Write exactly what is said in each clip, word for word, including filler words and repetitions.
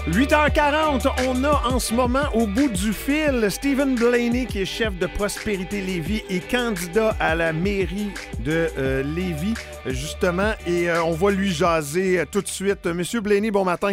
huit heures quarante, on a en ce moment au bout du fil Stephen Blaney qui est chef de Prospérité Lévis et candidat à la mairie de euh, Lévis, justement, et euh, on va lui jaser euh, tout de suite. Monsieur Blaney, bon matin.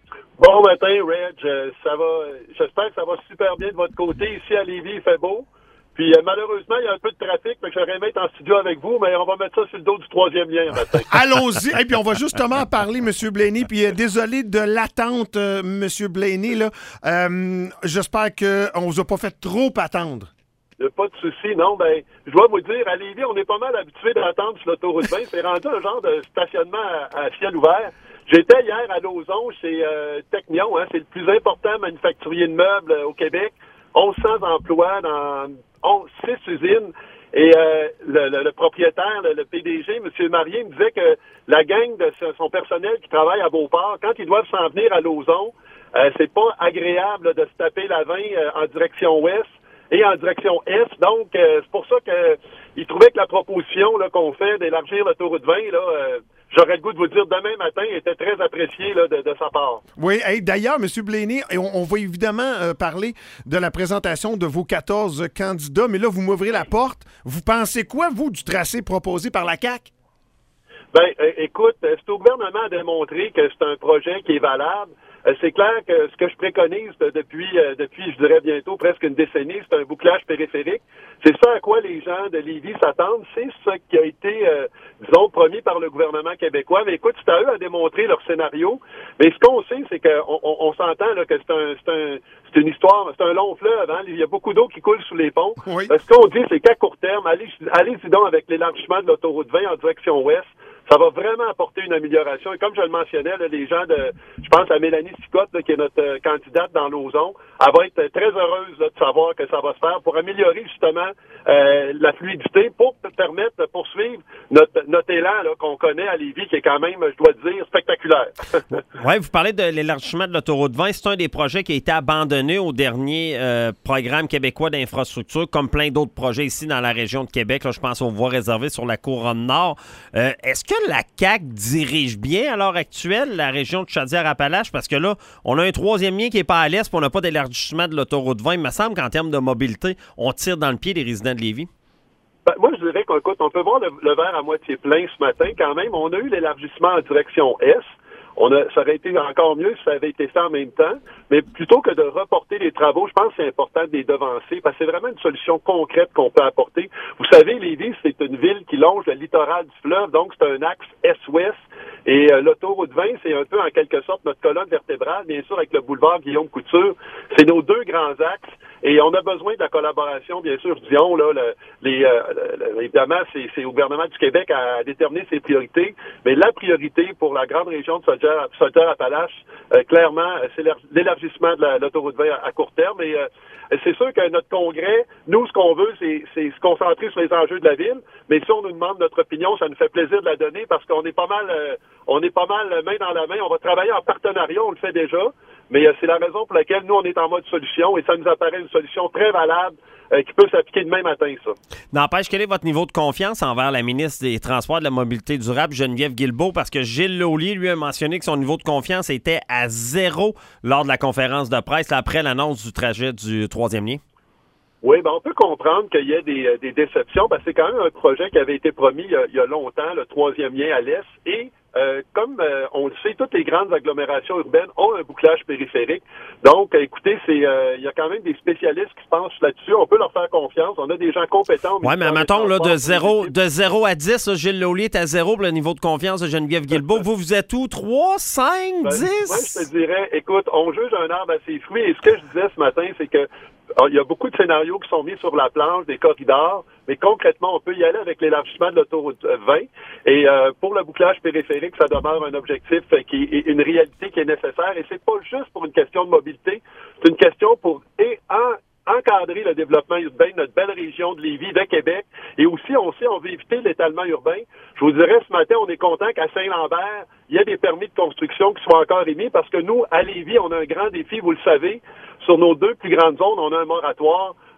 Bon matin, Reg. Euh, ça va. J'espère que ça va super bien de votre côté. Ici à Lévis, il fait beau. Puis euh, malheureusement, il y a un peu de trafic, mais j'aurais aimé être en studio avec vous, mais on va mettre ça sur le dos du troisième lien matin. Allons-y. Et puis on va justement parler, M. Blaney. Puis euh, désolé de l'attente, euh, M. Blaney. Là. Euh, j'espère qu'on vous a pas fait trop attendre. Il n'y a pas de souci, non. Ben, je dois vous dire, à Lévis, on est pas mal habitué d'attendre sur l'autoroute vingt. C'est rendu un genre de stationnement à, à ciel ouvert. J'étais hier à Lauson chez euh, Technion, hein, c'est le plus important manufacturier de meubles euh, au Québec. mille cent emplois dans six usines. Et euh, le, le, le propriétaire, le, le P D G, M. Marier, me disait que la gang de son personnel qui travaille à Beauport, quand ils doivent s'en venir à Lauson, euh, c'est pas agréable là, de se taper la vingt euh, en direction ouest et en direction est. Donc, euh, c'est pour ça que il trouvait que la proposition là, qu'on fait d'élargir l'autoroute vingt, là, euh, j'aurais le goût de vous dire demain matin, était très apprécié là, de, de sa part. Oui, hey, d'ailleurs, M. Blaney, on, on va évidemment euh, parler de la présentation de vos quatorze candidats, mais là, vous m'ouvrez la porte. Vous pensez quoi, vous, du tracé proposé par la C A Q? Ben, euh, écoute, c'est au gouvernement à démontrer que c'est un projet qui est valable. Euh, c'est clair que ce que je préconise depuis, euh, depuis, je dirais bientôt presque une décennie, c'est un bouclage périphérique. C'est ça à quoi les gens de Lévis s'attendent. C'est ce qui a été, euh, disons, promis par le gouvernement québécois. Mais écoute, c'est à eux à démontrer leur scénario. Mais ce qu'on sait, c'est qu'on on, on s'entend là, que c'est un, c'est un, c'est une histoire, c'est un long fleuve. Hein? Il y a beaucoup d'eau qui coule sous les ponts. Oui. Euh, ce qu'on dit, c'est qu'à court terme, allez, allez-y donc avec l'élargissement de l'autoroute vingt en direction ouest. Ça va vraiment apporter une amélioration. Et comme je le mentionnais, là, les gens de, je pense à Mélanie Sicotte, là, qui est notre euh, candidate dans Lauson, elle va être très heureuse là, de savoir que ça va se faire pour améliorer justement euh, la fluidité, pour permettre de poursuivre notre, notre élan là, qu'on connaît à Lévis, qui est quand même, je dois dire, spectaculaire. Oui, vous parlez de l'élargissement de l'autoroute vingt. C'est un des projets qui a été abandonné au dernier euh, programme québécois d'infrastructure, comme plein d'autres projets ici dans la région de Québec. Là, je pense aux voies réservées sur la Couronne Nord. Euh, est-ce que la C A Q dirige bien à l'heure actuelle la région de Chaudière-Appalaches? Parce que là, on a un troisième lien qui n'est pas à l'est, puis on n'a pas d'élargissement de l'autoroute vingt. Il me semble qu'en termes de mobilité, on tire dans le pied des résidents de Lévis. Ben, moi, je dirais qu'on on peut voir le, le verre à moitié plein ce matin quand même. On a eu l'élargissement en direction est. On a, ça aurait été encore mieux si ça avait été fait en même temps, mais plutôt que de reporter les travaux, je pense que c'est important de les devancer, parce que c'est vraiment une solution concrète qu'on peut apporter. Vous savez, Lévis, c'est une ville qui longe le littoral du fleuve, donc c'est un axe est-ouest, et euh, l'autoroute vingt, c'est un peu en quelque sorte notre colonne vertébrale, bien sûr, avec le boulevard Guillaume Couture. C'est nos deux grands axes, et on a besoin de la collaboration, bien sûr, disons, là, le, les, euh, le, évidemment, c'est, c'est au gouvernement du Québec à déterminer ses priorités, mais la priorité pour la grande région de Chaudière-Appalaches, euh, clairement, c'est l'élargissement de la, l'autoroute vingt à, à court terme. Et euh, c'est sûr que notre congrès, nous, ce qu'on veut, c'est, c'est se concentrer sur les enjeux de la ville. Mais si on nous demande notre opinion, ça nous fait plaisir de la donner parce qu'on est pas mal, euh, on est pas mal main dans la main. On va travailler en partenariat, on le fait déjà. Mais euh, c'est la raison pour laquelle nous, on est en mode solution et ça nous apparaît une solution très valable euh, qui peut s'appliquer demain matin, ça. N'empêche, quel est votre niveau de confiance envers la ministre des Transports et de la Mobilité durable, Geneviève Guilbeault? Parce que Gilles Laulier, lui, a mentionné que son niveau de confiance était à zéro lors de la conférence de presse, là, après l'annonce du trajet du troisième lien. Oui, ben on peut comprendre qu'il y ait des, des déceptions, parce que c'est quand même un projet qui avait été promis il y a, il y a longtemps, le troisième lien à l'est, et euh, comme euh, on le sait, toutes les grandes agglomérations urbaines ont un bouclage périphérique. Donc, euh, écoutez, c'est euh, il y a quand même des spécialistes qui se penchent là-dessus. On peut leur faire confiance. On a des gens compétents. Oui, mais mettons, là, de zéro, de zéro à dix, là, Gilles Laulier est à zéro pour le niveau de confiance de Geneviève Guilbeault. Vous, vous êtes où? trois, cinq, dix? Ben, moi, je te dirais, écoute, on juge un arbre à ses fruits. Et ce que je disais ce matin, c'est que il y a beaucoup de scénarios qui sont mis sur la planche, des corridors, mais concrètement, on peut y aller avec l'élargissement de l'autoroute vingt. Et euh, pour le bouclage périphérique, ça demeure un objectif qui est une réalité qui est nécessaire. Et c'est pas juste pour une question de mobilité, c'est une question pour et en encadrer le développement urbain de notre belle région de Lévis, de Québec. Et aussi, on sait, on veut éviter l'étalement urbain. Je vous dirais, ce matin, on est content qu'à Saint-Lambert, il y a des permis de construction qui soient encore émis parce que nous, à Lévis, on a un grand défi, vous le savez. Sur nos deux plus grandes zones, on a un moratoire.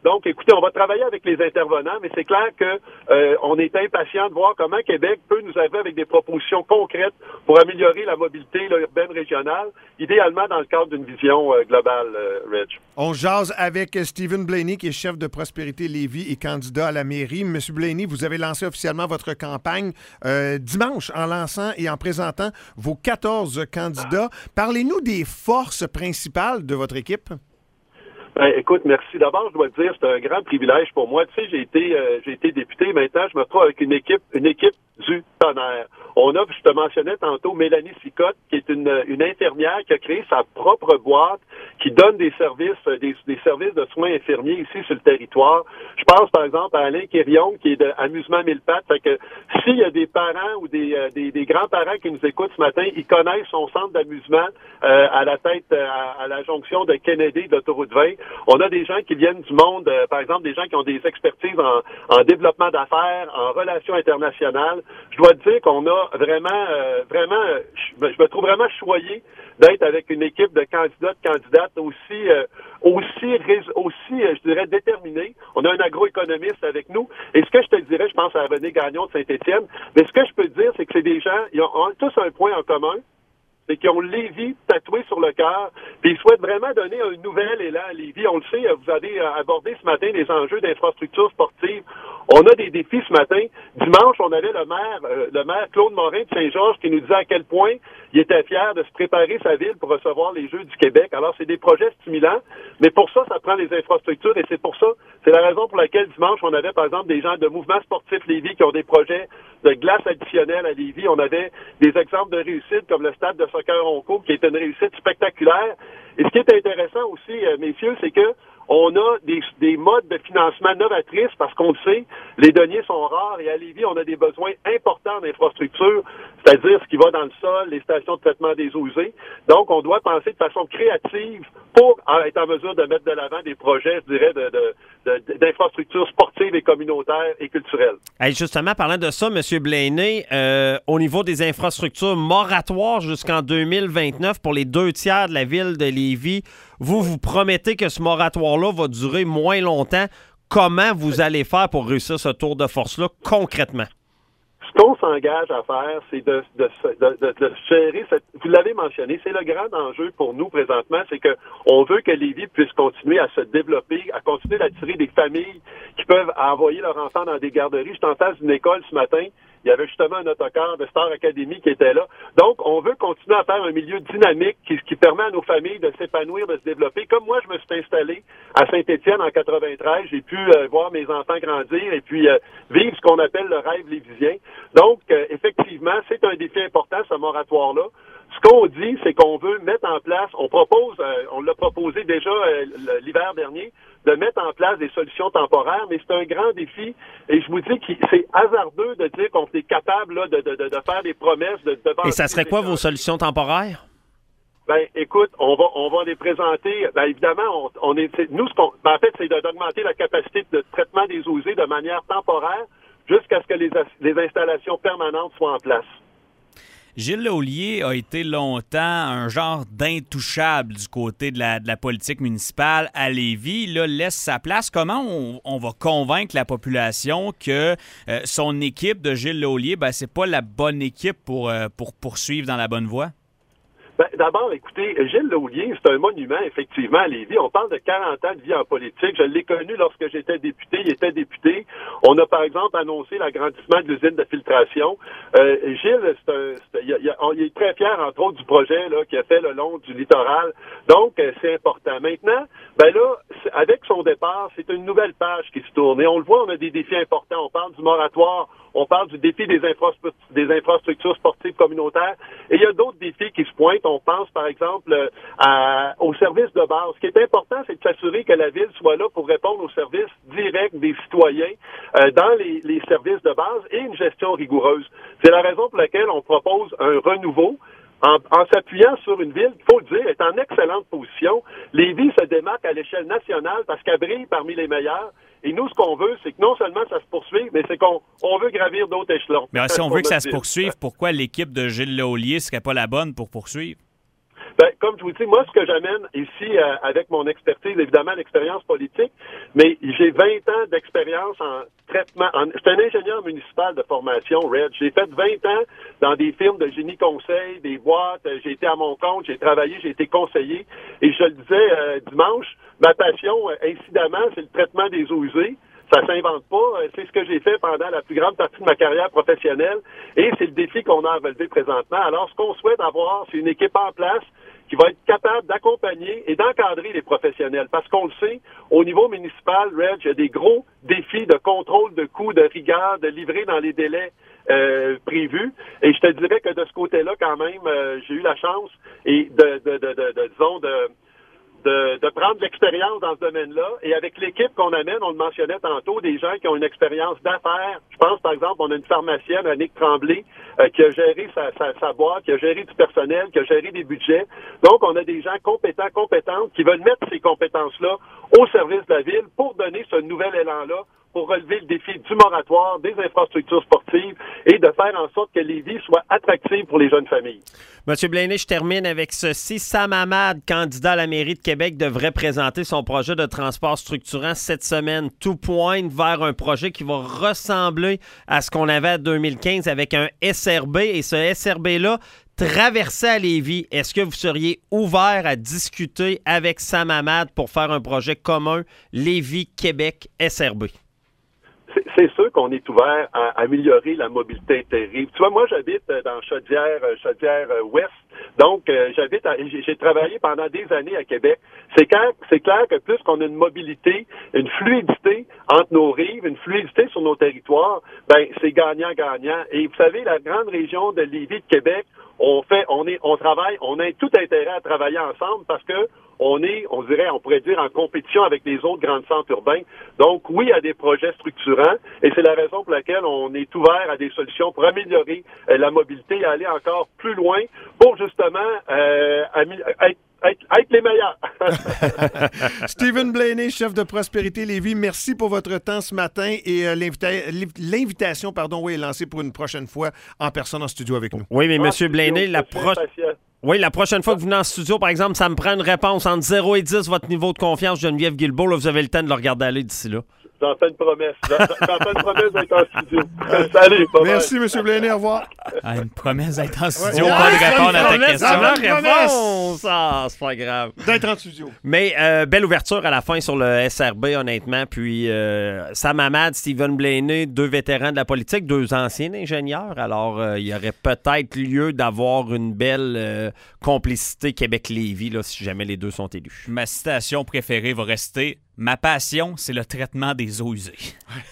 Donc, écoutez, on va travailler avec les intervenants, mais c'est clair que euh, on est impatient de voir comment Québec peut nous arriver avec des propositions concrètes pour améliorer la mobilité là, urbaine régionale, idéalement dans le cadre d'une vision euh, globale, euh, Reg. On jase avec Stephen Blaney, qui est chef de Prospérité Lévis et candidat à la mairie. Monsieur Blaney, vous avez lancé officiellement votre campagne euh, dimanche en lançant et en présentant vos quatorze candidats. Parlez-nous des forces principales de votre équipe. Ben, écoute, merci. D'abord, je dois te dire, c'est un grand privilège pour moi. Tu sais, j'ai été, euh, j'ai été député. Maintenant, je me retrouve avec une équipe, une équipe du tonnerre. On a, je te mentionnais tantôt, Mélanie Sicotte, qui est une, une infirmière qui a créé sa propre boîte, qui donne des services, des, des services de soins infirmiers ici sur le territoire. Je pense, par exemple, à Alain Quirion, qui est de Amusement Mille Pattes. Fait que s'il y a des parents ou des, euh, des, des grands-parents qui nous écoutent ce matin, ils connaissent son centre d'amusement euh, à la tête, euh, à, à la jonction de Kennedy d'Autoroute vingt. On a des gens qui viennent du monde, euh, par exemple, des gens qui ont des expertises en, en développement d'affaires, en relations internationales. Je dois te dire qu'on a vraiment, euh, vraiment, je, je me trouve vraiment choyé d'être avec une équipe de candidats, de candidates aussi, euh, aussi, aussi, euh, je dirais, déterminés. On a un agroéconomiste avec nous. Et ce que je te dirais, je pense à René Gagnon de Saint-Étienne, mais ce que je peux te dire, c'est que c'est des gens, ils ont, ont tous un point en commun, c'est qu'ils ont Lévis tatoué sur le cœur, puis ils souhaitent vraiment donner un nouvel élan à Lévis. On le sait, vous avez abordé ce matin des enjeux d'infrastructures sportives. On a des défis ce matin. Dimanche, on avait le maire, euh, le maire Claude Morin de Saint-Georges qui nous disait à quel point il était fier de se préparer sa ville pour recevoir les Jeux du Québec. Alors, c'est des projets stimulants, mais pour ça, ça prend les infrastructures et c'est pour ça, c'est la raison pour laquelle dimanche, on avait par exemple des gens de Mouvement sportif Lévis qui ont des projets de glace additionnelle à Lévis. On avait des exemples de réussite comme le stade de soccer Onco qui est une réussite spectaculaire. Et ce qui est intéressant aussi, euh, messieurs, c'est que on a des, des modes de financement novatrices parce qu'on le sait, les deniers sont rares et à Lévis, on a des besoins importants d'infrastructures, c'est-à-dire ce qui va dans le sol, les stations de traitement des eaux usées. Donc, on doit penser de façon créative pour être en mesure de mettre de l'avant des projets, je dirais, de, de, de, d'infrastructures sportives et communautaires et culturelles. Hey, justement, parlant de ça, M. Blaney, euh, au niveau des infrastructures moratoires jusqu'en deux mille vingt-neuf pour les deux tiers de la ville de Lévis, vous vous promettez que ce moratoire-là va durer moins longtemps. Comment vous allez faire pour réussir ce tour de force-là concrètement? Ce qu'on s'engage à faire, c'est de, de, de, de, de gérer cette... Vous l'avez mentionné, c'est le grand enjeu pour nous présentement, c'est que on veut que Lévis puisse continuer à se développer, à continuer d'attirer des familles qui peuvent envoyer leurs enfants dans des garderies. Je suis en face d'une école ce matin. Il y avait justement un autocar de Star Academy qui était là. Donc, on veut continuer à faire un milieu dynamique qui, qui permet à nos familles de s'épanouir, de se développer. Comme moi, je me suis installé à Saint-Étienne en quatre-vingt-treize. J'ai pu euh, voir mes enfants grandir et puis euh, vivre ce qu'on appelle le rêve lévisien. Donc, euh, effectivement, c'est un défi important, ce moratoire-là. Ce qu'on dit, c'est qu'on veut mettre en place, on propose, euh, on l'a proposé déjà euh, l'hiver dernier, de mettre en place des solutions temporaires, mais c'est un grand défi. Et je vous dis que c'est hasardeux de dire qu'on est capable là, de, de, de, de faire des promesses. De, de Et ça serait quoi vos solutions temporaires? Ben, écoute, on va on va les présenter. Ben, évidemment, on, on est nous ce qu'on, ben, en fait, c'est d'augmenter la capacité de traitement des eaux usées de manière temporaire jusqu'à ce que les, les installations permanentes soient en place. Gilles Laulier a été longtemps un genre d'intouchable du côté de la, de la politique municipale à Lévis. Là, laisse sa place. Comment on, on va convaincre la population que euh, son équipe de Gilles Laulier, ben, c'est pas la bonne équipe pour, euh, pour poursuivre dans la bonne voie? Ben, d'abord, écoutez, Gilles Laulier, c'est un monument, effectivement, à Lévis. On parle de quarante ans de vie en politique. Je l'ai connu lorsque j'étais député. Il était député. On a, par exemple, annoncé l'agrandissement de l'usine de filtration. Euh, Gilles, c'est un, c'est, il, il, il est très fier, entre autres, du projet là qu'il a fait le long du littoral. Donc, euh, c'est important. Maintenant, ben là, avec son départ, c'est une nouvelle page qui se tourne. Et on le voit, on a des défis importants. On parle du moratoire. On parle du défi des, infra- des infrastructures sportives communautaires. Et il y a d'autres défis qui se pointent. On pense, par exemple, à, aux services de base. Ce qui est important, c'est de s'assurer que la ville soit là pour répondre aux services directs des citoyens euh, dans les, les services de base et une gestion rigoureuse. C'est la raison pour laquelle on propose un renouveau en, en s'appuyant sur une ville, il faut le dire, est en excellente position. Lévis se démarque à l'échelle nationale parce qu'elle brille parmi les meilleurs. Et nous, ce qu'on veut, c'est que non seulement ça se poursuive, mais c'est qu'on on veut gravir d'autres échelons. Mais si on veut que ça se poursuive, pourquoi l'équipe de Gilles Laulier ne serait pas la bonne pour poursuivre? Ben, comme je vous dis, moi, ce que j'amène ici, euh, avec mon expertise, évidemment, l'expérience politique, mais j'ai vingt ans d'expérience en traitement. En, je suis un ingénieur municipal de formation, Red. J'ai fait vingt ans dans des firmes de génie conseil, des boîtes. J'ai été à mon compte, j'ai travaillé, j'ai été conseiller. Et je le disais euh, dimanche, ma passion, euh, incidemment, c'est le traitement des eaux usées. Ça s'invente pas. C'est ce que j'ai fait pendant la plus grande partie de ma carrière professionnelle. Et c'est le défi qu'on a à relever présentement. Alors, ce qu'on souhaite avoir, c'est une équipe en place qui va être capable d'accompagner et d'encadrer les professionnels. Parce qu'on le sait, au niveau municipal, Reg, il y a des gros défis de contrôle de coûts, de rigueur, de livrer dans les délais euh, prévus. Et je te dirais que de ce côté-là, quand même, euh, j'ai eu la chance et de, de, de, de, de disons, de... De, de prendre de l'expérience dans ce domaine-là. Et avec l'équipe qu'on amène, on le mentionnait tantôt, des gens qui ont une expérience d'affaires. Je pense, par exemple, on a une pharmacienne, Annick Tremblay, euh, qui a géré sa, sa, sa boîte, qui a géré du personnel, qui a géré des budgets. Donc, on a des gens compétents, compétentes, qui veulent mettre ces compétences-là au service de la ville pour donner ce nouvel élan-là, pour relever le défi du moratoire, des infrastructures sportives et de faire en sorte que Lévis soit attractive pour les jeunes familles. Monsieur Blaney, je termine avec ceci. Sam Hamad, candidat à la mairie de Québec, devrait présenter son projet de transport structurant cette semaine. Tout pointe vers un projet qui va ressembler à ce qu'on avait en deux mille quinze avec un S R B. Et ce S R B-là traversait à Lévis. Est-ce que vous seriez ouvert à discuter avec Sam Hamad pour faire un projet commun Lévis-Québec S R B? C'est sûr qu'on est ouvert à améliorer la mobilité inter-rive. Tu vois, moi, j'habite dans Chaudière, Chaudière-Ouest. Donc, euh, j'habite, à, j'ai, j'ai travaillé pendant des années à Québec. C'est clair, c'est clair que plus qu'on a une mobilité, une fluidité entre nos rives, une fluidité sur nos territoires, ben c'est gagnant-gagnant. Et vous savez, la grande région de Lévis, de Québec, on fait, on est, on travaille, on a tout intérêt à travailler ensemble parce que on est, on dirait, on pourrait dire, en compétition avec les autres grands centres urbains. Donc, oui, il y a des projets structurants et c'est la raison pour laquelle on est ouvert à des solutions pour améliorer euh, la mobilité et aller encore plus loin pour justement euh, amé- être Être, être les meilleurs. Stephen Blaney, chef de Prospérité Lévis, merci pour votre temps ce matin et euh, l'invita- l'invitation pardon, oui, est lancée pour une prochaine fois en personne en studio avec nous. Oui, mais Ah, M. Blaney, la, pro... oui, la prochaine fois que vous venez en studio, par exemple, ça me prend une réponse entre zéro et dix, votre niveau de confiance, Geneviève Guilbeault. Là, vous avez le temps de le regarder aller d'ici là. J'en fais une promesse. J'en, j'en fais une promesse d'être en studio. Salut. Merci, M. Blaney. Au revoir. Ah, une promesse d'être en studio, Ouais, pas de ouais, répondre à ta promesse, question. ça va. La réponse! Ah, c'est pas grave. D'être en studio. Mais euh, belle ouverture à la fin sur le S R B, honnêtement. Puis euh, Sam Hamad, Stephen Blaney, deux vétérans de la politique, deux anciens ingénieurs. Alors, euh, il y aurait peut-être lieu d'avoir une belle euh, complicité Québec-Lévis là, si jamais les deux sont élus. Ma citation préférée va rester « Ma passion, c'est le traitement des eaux usées. »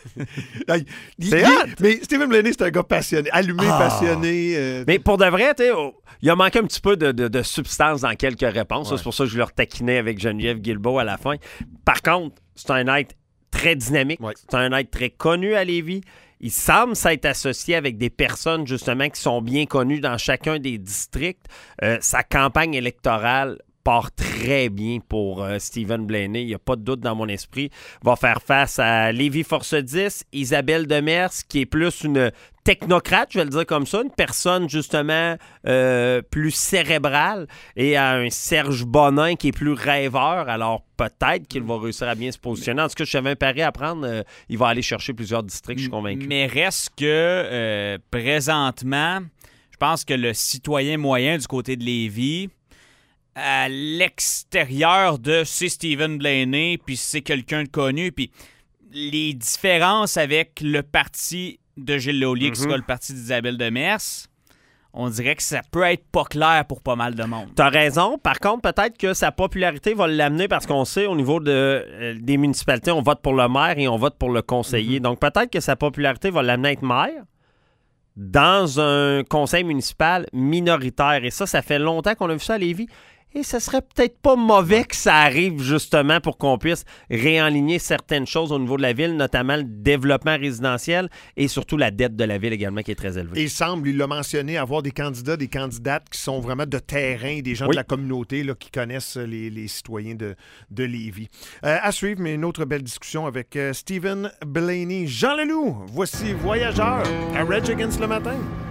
Il, il, C'est il, hot. mais Stephen Blaney, c'est un gars passionné, allumé, Ah. passionné. Euh, Mais pour de vrai, tu sais, oh, il a manqué un petit peu de, de, de substance dans quelques réponses. Ouais. C'est pour ça que je leur taquinais avec Geneviève Guilbeault à la fin. Par contre, c'est un être très dynamique. Ouais. C'est un être très connu à Lévis. Il semble s'être associé avec des personnes, justement, qui sont bien connues dans chacun des districts. Euh, sa campagne électorale part très bien pour euh, Stephen Blaney. Il n'y a pas de doute dans mon esprit. Va faire face à Lévis Force dix, Isabelle Demers, qui est plus une technocrate, je vais le dire comme ça, une personne justement euh, plus cérébrale, et à un Serge Bonin qui est plus rêveur. Alors peut-être qu'il va réussir à bien se positionner. En tout cas, je savais un pari à prendre. Euh, il va aller chercher plusieurs districts, je suis convaincu. Mais reste que, euh, présentement, je pense que le citoyen moyen du côté de Lévis, à l'extérieur de c'est Stephen Blaney, puis c'est quelqu'un de connu, puis les différences avec le parti de Gilles Laulier, Mm-hmm. qui sera le parti d'Isabelle Demers, on dirait que ça peut être pas clair pour pas mal de monde. T'as raison. Par contre, peut-être que sa popularité va l'amener parce qu'on sait, au niveau de, euh, des municipalités, on vote pour le maire et on vote pour le conseiller. Mm-hmm. Donc, peut-être que sa popularité va l'amener à être maire dans un conseil municipal minoritaire. Et ça, ça fait longtemps qu'on a vu ça à Lévis. Et ce serait peut-être pas mauvais que ça arrive justement pour qu'on puisse réaligner certaines choses au niveau de la ville, notamment le développement résidentiel et surtout la dette de la ville également qui est très élevée. Et il semble, il l'a mentionné, avoir des candidats, des candidates qui sont vraiment de terrain, des gens Oui. de la communauté là, qui connaissent les, les citoyens de, de Lévis. Euh, à suivre, mais une autre belle discussion avec euh, Stephen Blaney. Jean Leloup, voici Voyageur à Rage Against le matin.